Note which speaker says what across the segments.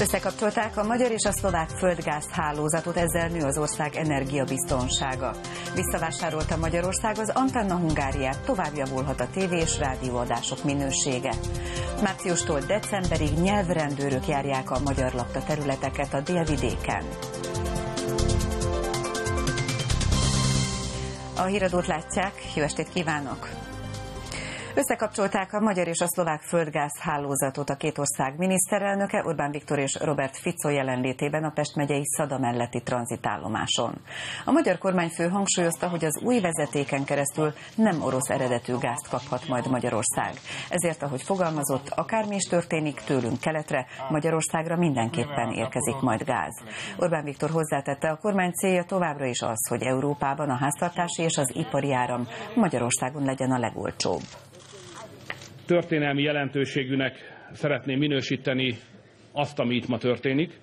Speaker 1: Összekapcsolták a magyar és a szlovák földgáz hálózatot, ezzel nő az ország energiabiztonsága. Visszavásárolta Magyarország az Antenna Hungáriát, tovább javulhat a tévé- és rádióadások minősége. Márciustól decemberig nyelvrendőrök járják a magyar lakta területeket a délvidéken. A híradót látják, jó estét kívánok! Összekapcsolták a magyar és a szlovák földgáz hálózatot a két ország miniszterelnöke, Orbán Viktor és Robert Fico jelenlétében a Pest megyei Szada melletti tranzitállomáson. A magyar kormányfő hangsúlyozta, hogy az új vezetéken keresztül nem orosz eredetű gázt kaphat majd Magyarország. Ezért, ahogy fogalmazott, akármi is történik tőlünk keletre, Magyarországra mindenképpen érkezik majd gáz. Orbán Viktor hozzátette, a kormány célja továbbra is az, hogy Európában a háztartási és az ipari áram Magyarországon legyen a legolcsóbb.
Speaker 2: Történelmi jelentőségűnek szeretném minősíteni azt, ami itt ma történik.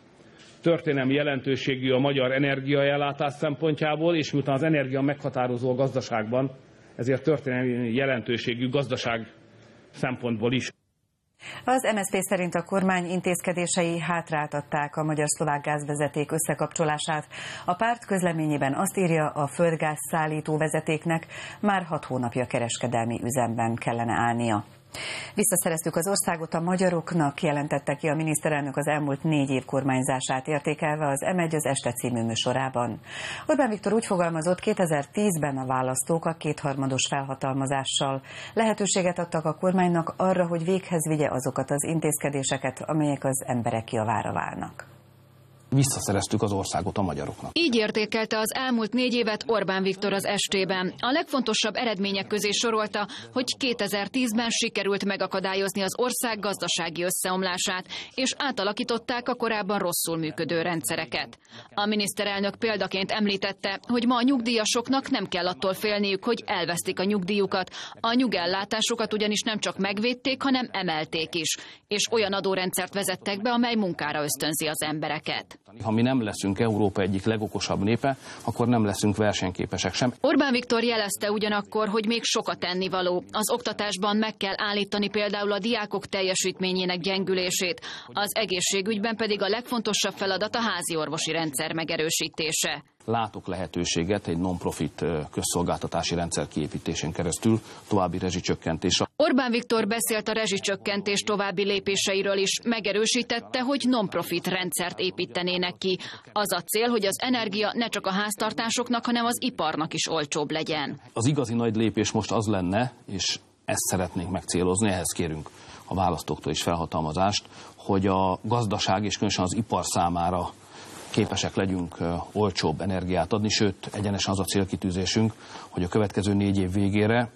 Speaker 2: Történelmi jelentőségű a magyar energiaellátás szempontjából, és miután az energia meghatározó a gazdaságban, ezért történelmi jelentőségű gazdaság szempontból is.
Speaker 1: Az MSZP szerint a kormány intézkedései hátráltatták a magyar-szlovák gázvezeték összekapcsolását. A párt közleményében azt írja, a földgáz szállító vezetéknek már 6 hónapja kereskedelmi üzemben kellene állnia. Visszaszereztük az országot a magyaroknak, jelentette ki a miniszterelnök az elmúlt 4 év kormányzását értékelve az M1 az Este című műsorában. Orbán Viktor úgy fogalmazott, 2010-ben a választók a kétharmados felhatalmazással lehetőséget adtak a kormánynak arra, hogy véghez vigye azokat az intézkedéseket, amelyek az emberek javára válnak.
Speaker 3: Visszaszereztük az országot a magyaroknak.
Speaker 4: Így értékelte az elmúlt 4 évet Orbán Viktor az Estében. A legfontosabb eredmények közé sorolta, hogy 2010-ben sikerült megakadályozni az ország gazdasági összeomlását, és átalakították a korábban rosszul működő rendszereket. A miniszterelnök példaként említette, hogy ma a nyugdíjasoknak nem kell attól félniük, hogy elvesztik a nyugdíjukat. A nyugellátásokat ugyanis nem csak megvédték, hanem emelték is. És olyan adórendszert vezettek be, amely munkára ösztönzi az embereket.
Speaker 3: Ha mi nem leszünk Európa egyik legokosabb népe, akkor nem leszünk versenyképesek sem.
Speaker 4: Orbán Viktor jelezte ugyanakkor, hogy még sokat tennivaló. Az oktatásban meg kell állítani például a diákok teljesítményének gyengülését, az egészségügyben pedig a legfontosabb feladat a háziorvosi rendszer megerősítése.
Speaker 3: Látok lehetőséget egy non-profit közszolgáltatási rendszer kiépítésén keresztül további rezsicsökkentésre.
Speaker 4: Orbán Viktor beszélt a rezsicsökkentés további lépéseiről is, megerősítette, hogy non-profit rendszert építenének ki. Az a cél, hogy az energia ne csak a háztartásoknak, hanem az iparnak is olcsóbb legyen.
Speaker 3: Az igazi nagy lépés most az lenne, és ezt szeretnénk megcélozni, ehhez kérünk a választóktól is felhatalmazást, hogy a gazdaság és különösen az ipar számára képesek legyünk olcsóbb energiát adni, sőt, egyenesen az a célkitűzésünk, hogy a következő 4 év végére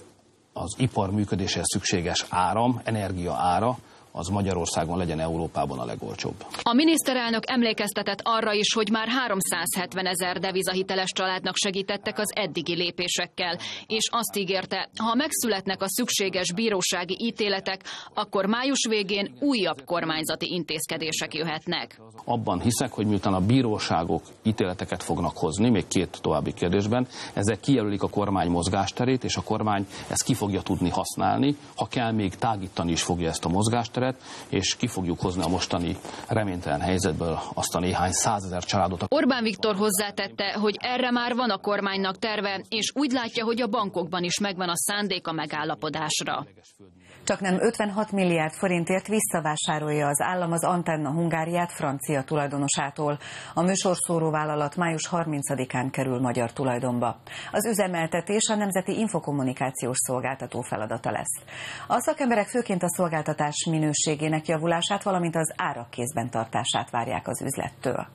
Speaker 3: az ipar működéséhez szükséges áram, energia ára, az Magyarországon legyen Európában a legolcsóbb.
Speaker 4: A miniszterelnök emlékeztetett arra is, hogy már 370 000 devizahiteles családnak segítettek az eddigi lépésekkel, és azt ígérte, ha megszületnek a szükséges bírósági ítéletek, akkor május végén újabb kormányzati intézkedések jöhetnek.
Speaker 3: Abban hiszek, hogy miután a bíróságok ítéleteket fognak hozni, még 2 további kérdésben, ezek kijelölik a kormány mozgásterét, és a kormány ezt ki fogja tudni használni, ha kell, még tágítani is fogja ezt a mozgásteret, és ki fogjuk hozni a mostani reménytelen helyzetből azt a néhány 100 000 családot.
Speaker 4: Orbán Viktor hozzátette, hogy erre már van a kormánynak terve, és úgy látja, hogy a bankokban is megvan a szándék a megállapodásra.
Speaker 1: Csaknem 56 milliárd forintért visszavásárolja az állam az Antenna Hungáriát francia tulajdonosától. A műsorszóró vállalat május 30-án kerül magyar tulajdonba. Az üzemeltetés a Nemzeti Infokommunikációs Szolgáltató feladata lesz. A szakemberek főként a szolgáltatás minőségének javulását, valamint az árak kézben tartását várják az üzlettől.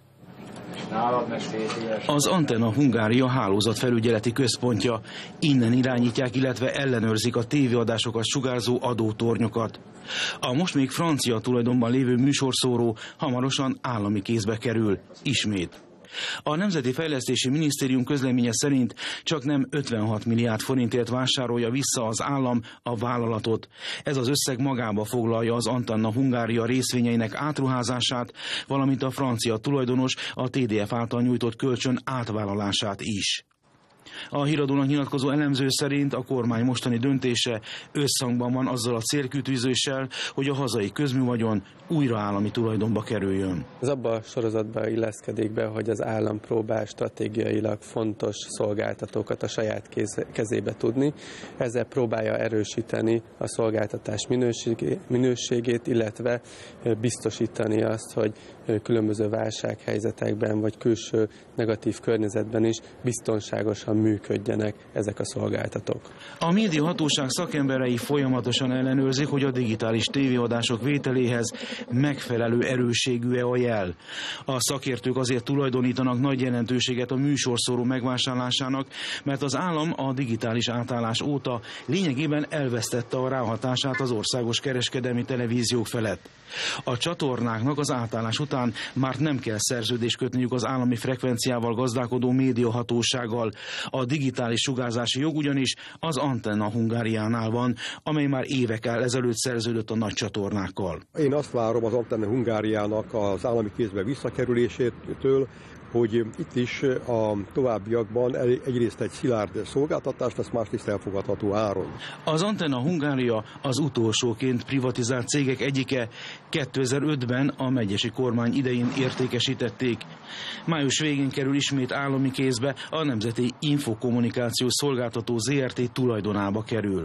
Speaker 5: Az Antenna Hungária hálózatfelügyeleti központja. Innen irányítják, illetve ellenőrzik a tévéadásokat sugárzó adótornyokat. A most még francia tulajdonban lévő műsorszóró hamarosan állami kézbe kerül. Ismét. A Nemzeti Fejlesztési Minisztérium közleménye szerint csaknem 56 milliárd forintért vásárolja vissza az állam a vállalatot. Ez az összeg magába foglalja az Antenna Hungária részvényeinek átruházását, valamint a francia tulajdonos a TDF által nyújtott kölcsön átvállalását is. A Híradónak nyilatkozó elemző szerint a kormány mostani döntése összhangban van azzal a célkitűzéssel, hogy a hazai közművagyon újra állami tulajdonba kerüljön.
Speaker 6: Ez abban a sorozatban illeszkedik be, hogy az állam próbál stratégiailag fontos szolgáltatókat a saját kezébe tudni. Ezzel próbálja erősíteni a szolgáltatás minőségét, illetve biztosítani azt, hogy különböző válsághelyzetekben vagy külső negatív környezetben is biztonságosan működjenek ezek a szolgáltatók.
Speaker 5: A médiahatóság szakemberei folyamatosan ellenőrzik, hogy a digitális tévéadások vételéhez megfelelő erősségű-e a jel. A szakértők azért tulajdonítanak nagy jelentőséget a műsorszóró megvásárlásának, mert az állam a digitális átállás óta lényegében elvesztette a ráhatását az országos kereskedelmi televíziók felett. A csatornáknak az átállás után már nem kell szerződést kötniük az állami frekvenciával gazdálkodó médiahatósággal. A digitális sugárzási jog ugyanis az Antenna Hungariánál van, amely már évekkel ezelőtt szerződött a nagy csatornákkal.
Speaker 7: Én azt várom az Antenna Hungáriának az állami kézbe visszakerülésétől, hogy itt is a továbbiakban egyrészt egy szilárd szolgáltatást, ezt másrészt elfogadható áron.
Speaker 5: Az Antenna Hungária az utolsóként privatizált cégek egyike. 2005-ben a megyesi kormány idején értékesítették. Május végén kerül ismét állami kézbe, a Nemzeti Infokommunikációs Szolgáltató ZRT tulajdonába kerül.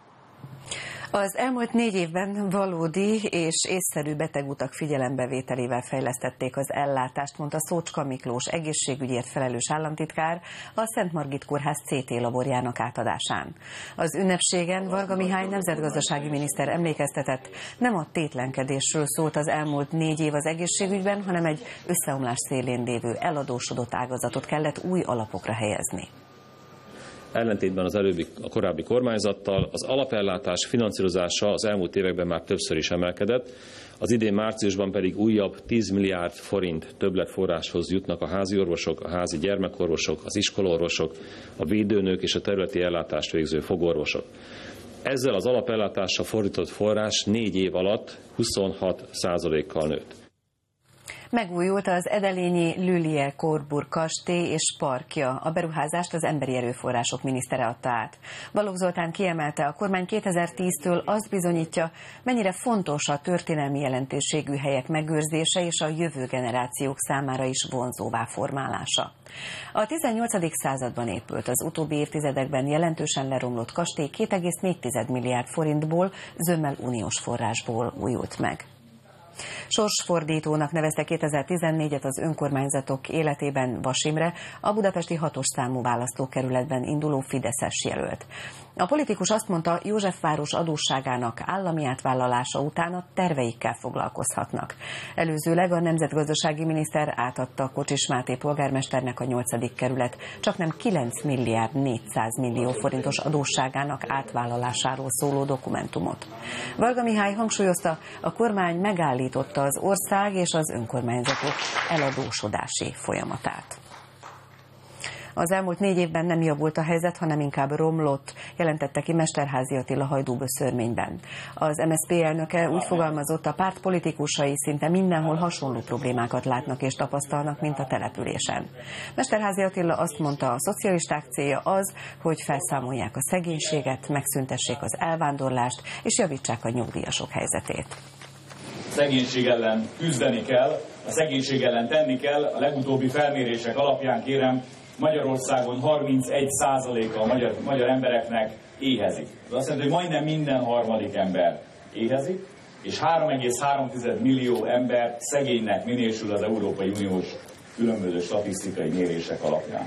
Speaker 1: Az elmúlt 4 évben valódi és észszerű betegutak figyelembevételével fejlesztették az ellátást, mondta Szócska Miklós egészségügyért felelős államtitkár a Szent Margit Kórház CT laborjának átadásán. Az ünnepségen Varga Mihály nemzetgazdasági miniszter emlékeztetett, nem a tétlenkedésről szólt az elmúlt 4 év az egészségügyben, hanem egy összeomlás szélén lévő eladósodott ágazatot kellett új alapokra helyezni.
Speaker 8: Ellentétben a korábbi kormányzattal az alapellátás finanszírozása az elmúlt években már többször is emelkedett, az idén márciusban pedig újabb 10 milliárd forint többletforráshoz jutnak a házi orvosok, a házi gyermekorvosok, az iskolaorvosok, a védőnők és a területi ellátást végző fogorvosok. Ezzel az alapellátásra fordított forrás 4 év alatt 26%-kal nőtt.
Speaker 1: Megújult az edelényi Lülie Coburg kastély és parkja. A beruházást az Emberi Erőforrások minisztere adta át. Balogh Zoltán kiemelte, a kormány 2010-től azt bizonyítja, mennyire fontos a történelmi jelentőségű helyek megőrzése és a jövő generációk számára is vonzóvá formálása. A 18. században épült, az utóbbi évtizedekben jelentősen leromlott kastély 2,4 milliárd forintból, zömmel uniós forrásból újult meg. Sorsfordítónak nevezte 2014-et az önkormányzatok életében Vas Imre, a budapesti 6-os számú választókerületben induló fideszes jelölt. A politikus azt mondta, Józsefváros adósságának állami átvállalása után a terveikkel foglalkozhatnak. Előzőleg a nemzetgazdasági miniszter átadta Kocsis Máté polgármesternek a 8. kerület csaknem 9 milliárd 400 millió forintos adósságának átvállalásáról szóló dokumentumot. Varga Mihály hangsúlyozta, a kormány megállította az ország és az önkormányzatok eladósodási folyamatát. Az elmúlt 4 évben nem javult a helyzet, hanem inkább romlott, jelentette ki Mesterházy Attila Hajdúböszörményben. Az MSZP elnöke úgy fogalmazott, a párt politikusai szinte mindenhol hasonló problémákat látnak és tapasztalnak, mint a településen. Mesterházy Attila azt mondta, a szocialisták célja az, hogy felszámolják a szegénységet, megszüntessék az elvándorlást és javítsák a nyugdíjasok helyzetét.
Speaker 9: Szegénység ellen küzdeni kell, a szegénység ellen tenni kell. A legutóbbi felmérések alapján kérem, Magyarországon 31%-a a magyar embereknek éhezik. Ez azt jelenti, hogy majdnem minden harmadik ember éhezik, és 3,3 millió ember szegénynek minősül az Európai Uniós különböző statisztikai mérések alapján.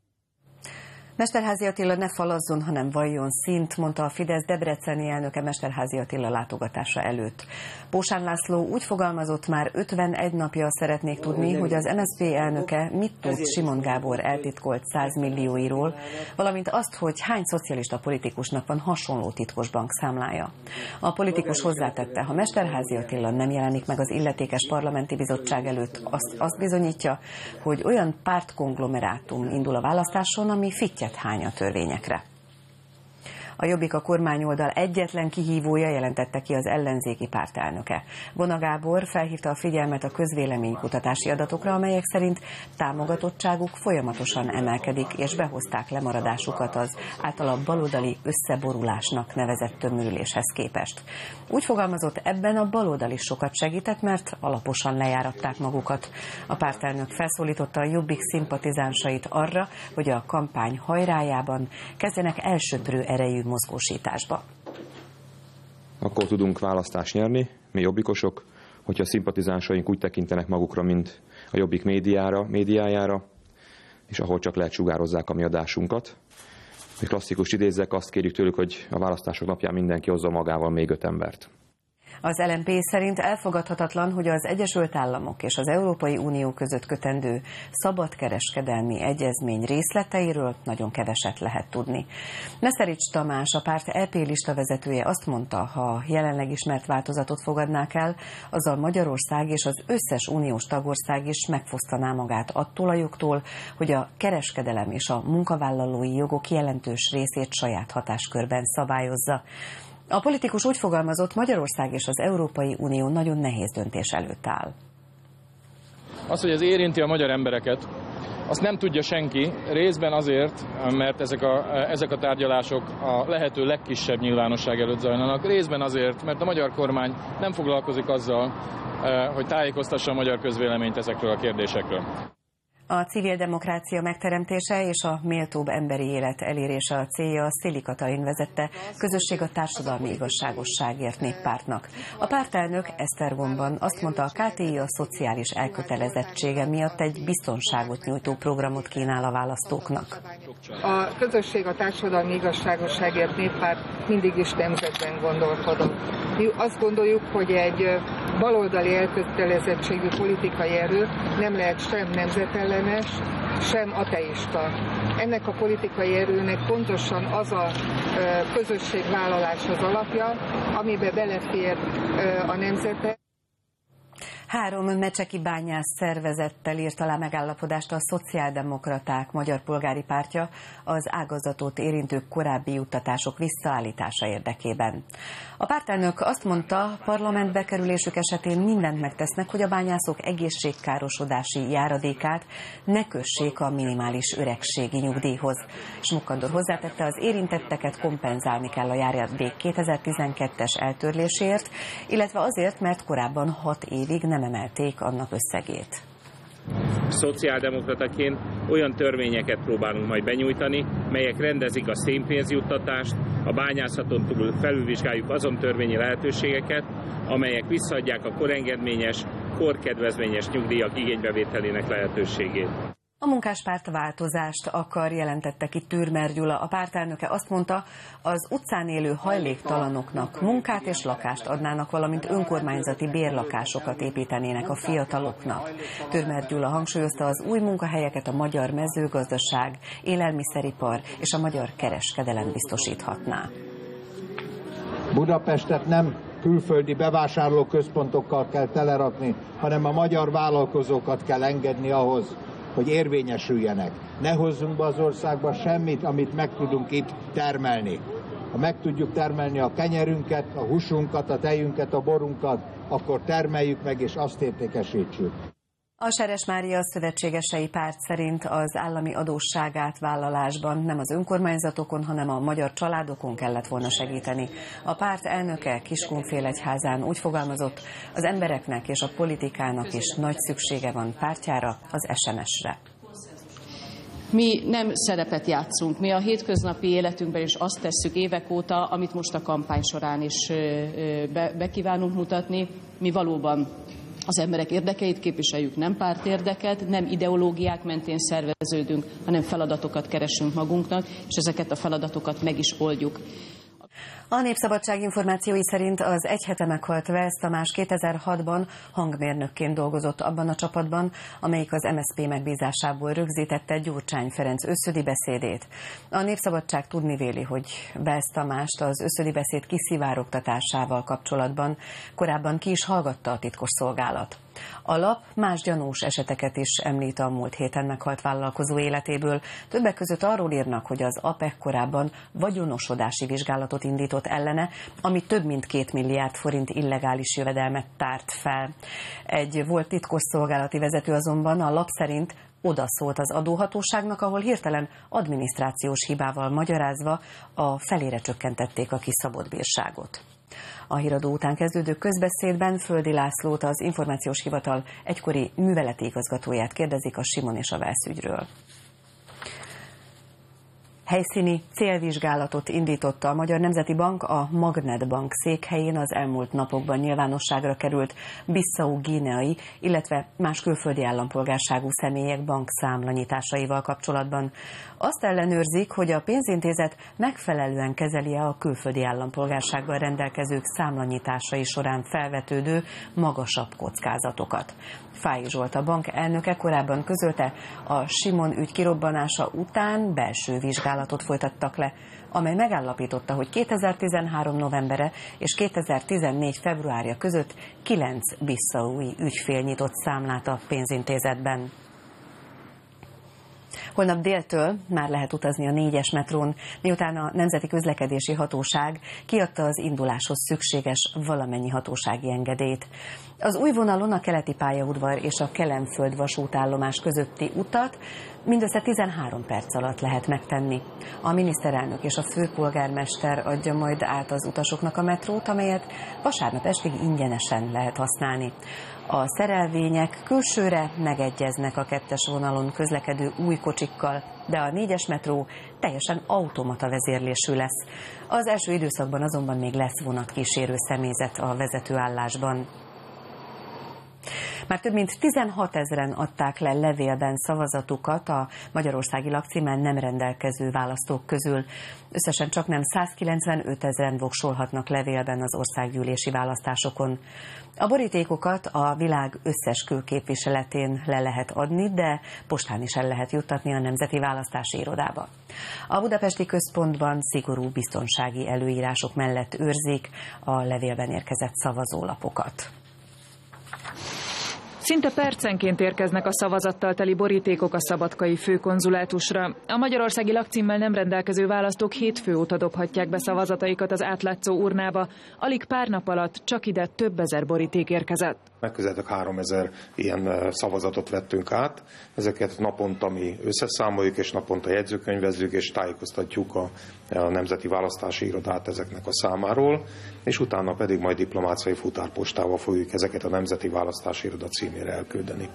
Speaker 1: Mesterházy Attila ne falazzon, hanem valljon szint, mondta a Fidesz debreceni elnöke Mesterházy Attila látogatása előtt. Bósán László úgy fogalmazott, már 51 napja szeretnék tudni, hogy az MSZP elnöke mit tud Simon Gábor eltitkolt 100 millióiról, valamint azt, hogy hány szocialista politikusnak van hasonló titkos bankszámlája. A politikus hozzátette, ha Mesterházy Attila nem jelenik meg az illetékes parlamenti bizottság előtt, azt bizonyítja, hogy olyan pártkonglomerátum indul a választáson, ami fittyet hány a törvényekre. A Jobbik a kormányoldal egyetlen kihívója, jelentette ki az ellenzéki pártelnöke. Vona Gábor felhívta a figyelmet a közvéleménykutatási adatokra, amelyek szerint támogatottságuk folyamatosan emelkedik, és behozták lemaradásukat az általa baloldali összeborulásnak nevezett tömörüléshez képest. Úgy fogalmazott, ebben a baloldal is sokat segített, mert alaposan lejáratták magukat. A pártelnök felszólította a Jobbik szimpatizánsait arra, hogy a kampány hajrájában kezdjenek elsöprő erejű mozgósításba.
Speaker 10: Akkor tudunk választást nyerni, mi jobbikosok, hogyha a szimpatizánsaink úgy tekintenek magukra, mint a Jobbik médiájára, és ahol csak lehet sugározzák a mi adásunkat. Egy klasszikus idézzek, azt kérjük tőlük, hogy a választások napján mindenki hozza magával még 5 embert.
Speaker 1: Az LMP szerint elfogadhatatlan, hogy az Egyesült Államok és az Európai Unió között kötendő szabadkereskedelmi egyezmény részleteiről nagyon keveset lehet tudni. Meszerics Tamás, a párt EP listavezetője azt mondta, ha jelenleg ismert változatot fogadnák el, azzal Magyarország és az összes uniós tagország is megfosztaná magát attól a jogtól, hogy a kereskedelem és a munkavállalói jogok jelentős részét saját hatáskörben szabályozza. A politikus úgy fogalmazott, Magyarország és az Európai Unió nagyon nehéz döntés előtt áll.
Speaker 11: Az, hogy ez érinti a magyar embereket, azt nem tudja senki, részben azért, mert ezek a tárgyalások a lehető legkisebb nyilvánosság előtt zajlanak, részben azért, mert a magyar kormány nem foglalkozik azzal, hogy tájékoztassa a magyar közvéleményt ezekről a kérdésekről.
Speaker 1: A civil demokrácia megteremtése és a méltóbb emberi élet elérése a célja, Széli Katalin vezette Közösség a társadalmi igazságosságért néppártnak. A pártelnök Esztergomban azt mondta, a KTI a szociális elkötelezettsége miatt egy biztonságot nyújtó programot kínál a választóknak.
Speaker 12: A Közösség a társadalmi igazságosságért néppárt mindig is nemzetben gondolkodott. Mi azt gondoljuk, hogy egy baloldali elkötelezettségű politikai erő nem lehet sem nemzetellenes, sem ateista. Ennek a politikai erőnek pontosan az a közösségvállalás az alapja, amiben belefér a nemzete.
Speaker 1: 3 mecseki bányász szervezettel írt alá megállapodást a Szociáldemokraták Magyar Polgári Pártja az ágazatot érintő korábbi juttatások visszaállítása érdekében. A pártelnök azt mondta, parlamentbe kerülésük esetén mindent megtesznek, hogy a bányászok egészségkárosodási járadékát ne kössék a minimális öregségi nyugdíjhoz. Smukkandor hozzátette, az érintetteket kompenzálni kell a járadék 2012-es eltörléséért, illetve azért, mert korábban 6 évig nem emelték annak összegét.
Speaker 13: Szociáldemokrataként olyan törvényeket próbálunk majd benyújtani, melyek rendezik a szénpénzjuttatást, a bányászaton túl felülvizsgáljuk azon törvényi lehetőségeket, amelyek visszaadják a korengedményes, korkedvezményes nyugdíjak igénybevételének lehetőségét.
Speaker 1: A munkáspárt változást akar, jelentette ki Türmer Gyula. A pártelnöke azt mondta, az utcán élő hajléktalanoknak munkát és lakást adnának, valamint önkormányzati bérlakásokat építenének a fiataloknak. Türmer Gyula hangsúlyozta, az új munkahelyeket a magyar mezőgazdaság, élelmiszeripar és a magyar kereskedelem biztosíthatná.
Speaker 14: Budapestet nem külföldi bevásárlóközpontokkal kell telerakni, hanem a magyar vállalkozókat kell engedni ahhoz, hogy érvényesüljenek. Ne hozzunk be az országba semmit, amit meg tudunk itt termelni. Ha meg tudjuk termelni a kenyerünket, a húsunkat, a tejünket, a borunkat, akkor termeljük meg és azt értékesítsük.
Speaker 1: A Seres Mária szövetségesei párt szerint az állami adósságátvállalásban nem az önkormányzatokon, hanem a magyar családokon kellett volna segíteni. A párt elnöke Kiskunfélegyházán úgy fogalmazott, az embereknek és a politikának is nagy szüksége van pártjára, az SMS-re.
Speaker 15: Mi nem szerepet játszunk. Mi a hétköznapi életünkben is azt tesszük évek óta, amit most a kampány során is be kívánunk mutatni. Mi valóban az emberek érdekeit képviseljük, nem pártérdeket, nem ideológiák mentén szerveződünk, hanem feladatokat keresünk magunknak, és ezeket a feladatokat meg is oldjuk.
Speaker 1: A Népszabadság információi szerint az egy hete meghalt Wells Tamás 2006-ban hangmérnökként dolgozott abban a csapatban, amelyik az MSZP megbízásából rögzítette Gyurcsány Ferenc összödi beszédét. A Népszabadság tudnivéli, hogy Wells Tamást az összödi beszéd kiszivárogtatásával kapcsolatban korábban ki is hallgatta a titkosszolgálat. A lap más gyanús eseteket is említ a múlt héten meghalt vállalkozó életéből. Többek között arról írnak, hogy az APEC korábban vagyonosodási vizsgálatot indított ellene, ami több mint 2 milliárd forint illegális jövedelmet tárt fel. Egy volt titkosszolgálati vezető azonban a lap szerint odaszólt az adóhatóságnak, ahol hirtelen adminisztrációs hibával magyarázva a felére csökkentették a kiszabott bírságot. A híradó után kezdődő közbeszédben Földi Lászlót, az Információs Hivatal egykori műveleti igazgatóját kérdezik a Simon és a Velsz ügyről. Helyszíni célvizsgálatot indította a Magyar Nemzeti Bank a Magnet Bank székhelyén az elmúlt napokban nyilvánosságra került Bissau-guineai, illetve más külföldi állampolgárságú személyek bankszámlanyításaival kapcsolatban. Azt ellenőrzik, hogy a pénzintézet megfelelően kezeli-e a külföldi állampolgársággal rendelkezők számlanyításai során felvetődő magasabb kockázatokat. Fáy Zsolt, a bank elnöke korábban közölte, a Simon ügy kirobbanása után belső vizsgálatot folytattak le, amely megállapította, hogy 2013. novembere és 2014. februárja között 9 bissaui ügyfél nyitott számlát a pénzintézetben. Holnap déltől már lehet utazni a 4-es metrón, miután a Nemzeti Közlekedési Hatóság kiadta az induláshoz szükséges valamennyi hatósági engedélyt. Az új vonalon a keleti pályaudvar és a Kelenföld vasútállomás közötti utat mindössze 13 perc alatt lehet megtenni. A miniszterelnök és a főpolgármester adja majd át az utasoknak a metrót, amelyet vasárnap estig ingyenesen lehet használni. A szerelvények külsőre megegyeznek a 2-es vonalon közlekedő új kocsikkal, de a 4-es metró teljesen automata vezérlésű lesz. Az első időszakban azonban még lesz vonatkísérő személyzet a vezetőállásban. Már több mint 16 000-en adták le levélben szavazatukat a magyarországi lakcímen nem rendelkező választók közül. Összesen csaknem 195 000-en voksolhatnak levélben az országgyűlési választásokon. A borítékokat a világ összes külképviseletén le lehet adni, de postán is el lehet juttatni a Nemzeti Választási Irodába. A budapesti központban szigorú biztonsági előírások mellett őrzik a levélben érkezett szavazólapokat.
Speaker 16: Szinte percenként érkeznek a szavazattal teli borítékok a szabadkai főkonzulátusra. A magyarországi lakcímmel nem rendelkező választók hétfő óta dobhatják be szavazataikat az átlátszó urnába. Alig pár nap alatt csak ide több ezer boríték érkezett.
Speaker 17: Megközelítőleg 3000 ilyen szavazatot vettünk át. Ezeket naponta mi összeszámoljuk, és naponta jegyzőkönyvezzük, és tájékoztatjuk a Nemzeti Választási Irodát ezeknek a számáról, és utána pedig majd diplomáciai futárpostával fogjuk ezeket a Nemzeti Választási Iroda címére elküldeni.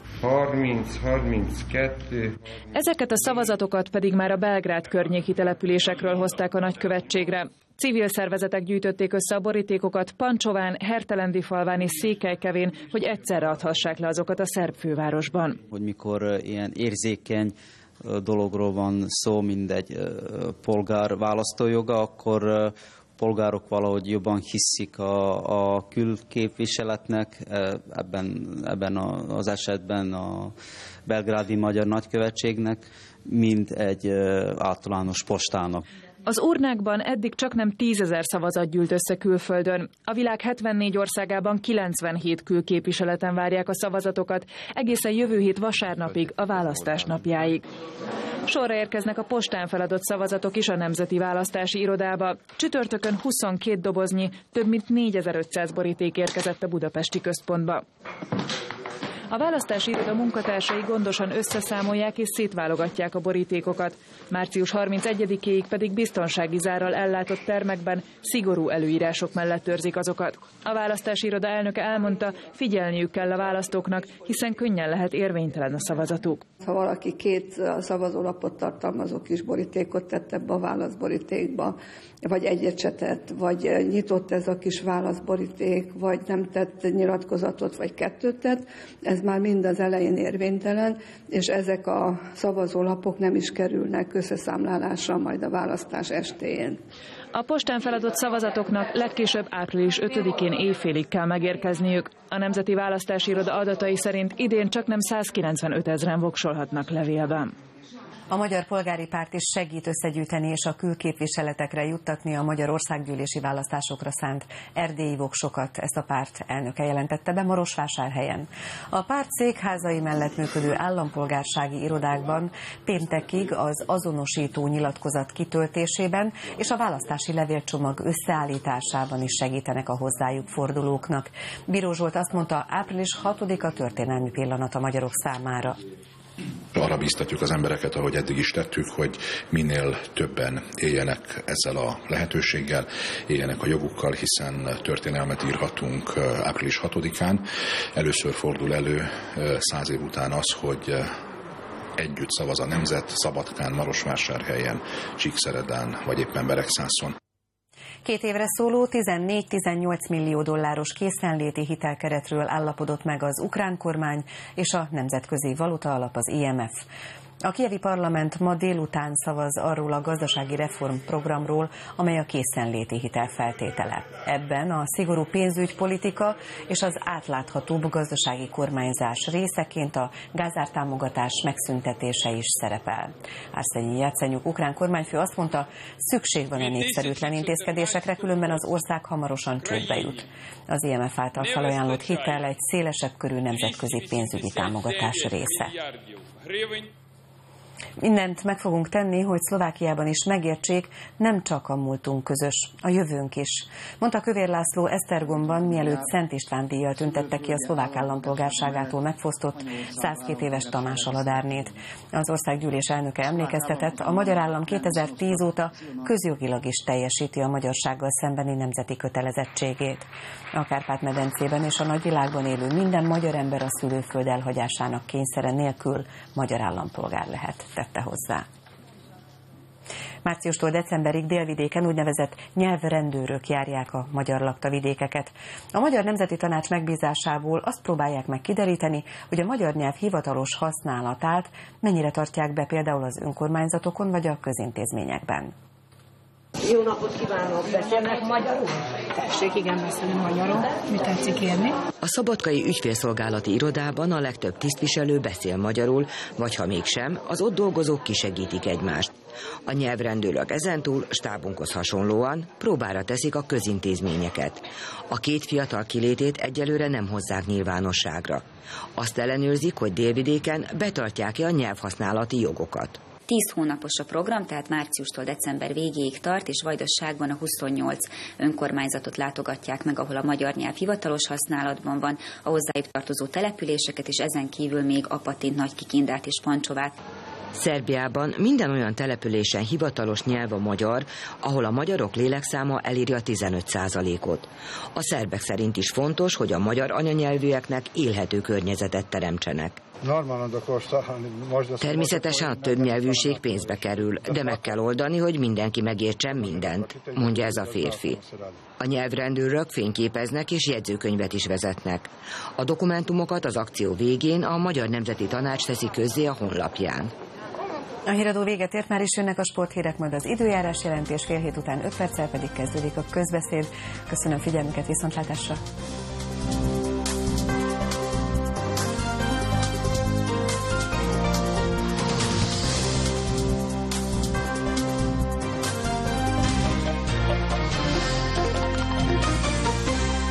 Speaker 16: 30-32. Ezeket a szavazatokat pedig már a Belgrád környéki településekről hozták a nagykövetségre. Civil szervezetek gyűjtötték össze a borítékokat Pancsován, Hertelendifalván és Székelykevén, hogy egyszerre adhassák le azokat a szerb fővárosban.
Speaker 18: Hogy mikor ilyen érzékeny dologról van szó, mint egy polgár választójoga, akkor polgárok valahogy jobban hiszik a külképviseletnek, ebben az esetben a belgrádi magyar nagykövetségnek, mint egy általános postának.
Speaker 16: Az urnákban eddig csaknem 10 000 szavazat gyűlt össze külföldön. A világ 74 országában 97 külképviseleten várják a szavazatokat, egészen jövő hét vasárnapig, a választás napjáig. Sorra érkeznek a postán feladott szavazatok is a Nemzeti Választási Irodába. Csütörtökön 22 doboznyi, több mint 4500 boríték érkezett a budapesti központba. A választási iroda munkatársai gondosan összeszámolják és szétválogatják a borítékokat. Március 31-éig pedig biztonsági zárral ellátott termekben szigorú előírások mellett őrzik azokat. A választási iroda elnöke elmondta, figyelniük kell a választóknak, hiszen könnyen lehet érvénytelen a szavazatuk.
Speaker 19: Ha valaki 2 szavazólapot tartalmazó kis borítékot tett ebbe a válaszborítékba, vagy egyet se tett, vagy nyitott ez a kis válaszboríték, vagy nem tett nyilatkozatot, vagy 2 tett, ez már mind az elején érvénytelen, és ezek a szavazólapok nem is kerülnek összeszámlálásra majd a választás estéjén.
Speaker 16: A postán feladott szavazatoknak legkésőbb április 5-én éjfélig kell megérkezniük. A Nemzeti Választási Iroda adatai szerint idén csaknem 195 000-en voksolhatnak levélben.
Speaker 1: A Magyar Polgári Párt is segít összegyűjteni és a külképviseletekre juttatni a magyar országgyűlési választásokra szánt erdélyi voksokat. Ezt a párt elnöke jelentette be Marosvásárhelyen. A párt székházai mellett működő állampolgársági irodákban péntekig az azonosító nyilatkozat kitöltésében és a választási levélcsomag összeállításában is segítenek a hozzájuk fordulóknak. Bíró Zsolt azt mondta, április 6-a történelmi pillanat a magyarok számára.
Speaker 20: Arra bíztatjuk az embereket, ahogy eddig is tettük, hogy minél többen éljenek ezzel a lehetőséggel, éljenek a jogukkal, hiszen történelmet írhatunk április 6-án. Először fordul elő 100 év után az, hogy együtt szavaz a nemzet Szabadkán, Marosvásárhelyen, Csíkszeredán vagy éppen Beregszászon.
Speaker 1: 2 évre szóló 14-18 millió dolláros készenléti hitelkeretről állapodott meg az ukrán kormány és a Nemzetközi Valutaalap, az IMF. A kijevi parlament ma délután szavaz arról a gazdasági reformprogramról, amely a készenléti hitel feltétele. Ebben a szigorú pénzügypolitika és az átláthatóbb gazdasági kormányzás részeként a gázártámogatás megszüntetése is szerepel. Arszenyi Jacenyuk ukrán kormányfő azt mondta, szükség van a népszerűtlen intézkedésekre, különben az ország hamarosan csődbe jut. Az IMF által felajánlott hitel egy szélesebb körű nemzetközi pénzügyi támogatás része. Mindent meg fogunk tenni, hogy Szlovákiában is megértsék, nem csak a múltunk közös, a jövőnk is, mondta Kövér László Esztergomban, mielőtt Szent István díjjal tüntette ki a szlovák állampolgárságától megfosztott 102 éves Tamás Aladárnét. Az országgyűlés elnöke emlékeztetett, a magyar állam 2010 óta közjogilag is teljesíti a magyarsággal szembeni nemzeti kötelezettségét. A Kárpát-medencében és a nagyvilágban élő minden magyar ember a szülőföld elhagyásának kényszere nélkül magyar állampolgár lehet, tette hozzá. Márciustól decemberig délvidéken úgynevezett nyelvrendőrök járják a magyar lakta vidékeket. A Magyar Nemzeti Tanács megbízásából azt próbálják meg kideríteni, hogy a magyar nyelv hivatalos használatát mennyire tartják be például az önkormányzatokon vagy a közintézményekben.
Speaker 21: Jó napot kívánok! Beszélnek magyarul? Tessék, igen, beszélünk magyarul. Mit tetszik kérni?
Speaker 22: A szabadkai ügyfélszolgálati irodában a legtöbb tisztviselő beszél magyarul, vagy ha mégsem, az ott dolgozók kisegítik egymást. A nyelvrendőrök ezentúl stábunkhoz hasonlóan próbára teszik a közintézményeket. A 2 fiatal kilétét egyelőre nem hozzák nyilvánosságra. Azt ellenőrzik, hogy Délvidéken betartják-e a nyelvhasználati jogokat.
Speaker 23: 10 hónapos a program, tehát márciustól december végéig tart, és Vajdaságban a 28 önkormányzatot látogatják meg, ahol a magyar nyelv hivatalos használatban van, a hozzájuk tartozó településeket, és ezen kívül még Apatint, Nagykikindát és Pancsovát.
Speaker 22: Szerbiában minden olyan településen hivatalos nyelv a magyar, ahol a magyarok lélekszáma eléri a 15%-ot. A szerbek szerint is fontos, hogy a magyar anyanyelvűeknek élhető környezetet teremtsenek. Természetesen a többnyelvűség pénzbe kerül, de meg kell oldani, hogy mindenki megértsen mindent, mondja ez a férfi. A nyelvrendőrök fényképeznek és jegyzőkönyvet is vezetnek. A dokumentumokat az akció végén a Magyar Nemzeti Tanács teszi közzé a honlapján.
Speaker 1: A híradó véget ért, már is jönnek a sporthírek, majd az időjárás jelentés, 6:30 után 5 perccel pedig kezdődik a közbeszéd. Köszönöm figyelmüket, viszontlátásra!